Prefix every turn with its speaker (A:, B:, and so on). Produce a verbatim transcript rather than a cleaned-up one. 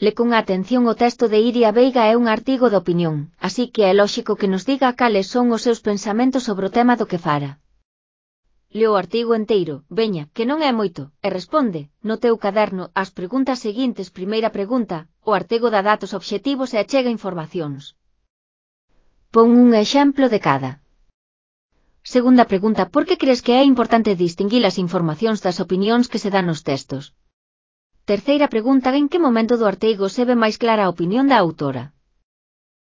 A: Le con atención o texto de Iria Veiga é un artigo de opinión, así que é lóxico que nos diga cales son os seus pensamentos sobre o tema do que fara. Leo o artigo enteiro, veña, que non é moito, e responde, no teu caderno, as preguntas seguintes. Primeira pregunta, o artigo dá datos obxectivos e achega informacións. Pon un exemplo de cada. Segunda pregunta, por que crees que é importante distinguir as informacións das opinións que se dan nos textos? Terceira pregunta, en que momento do artigo se ve máis clara a opinión da autora?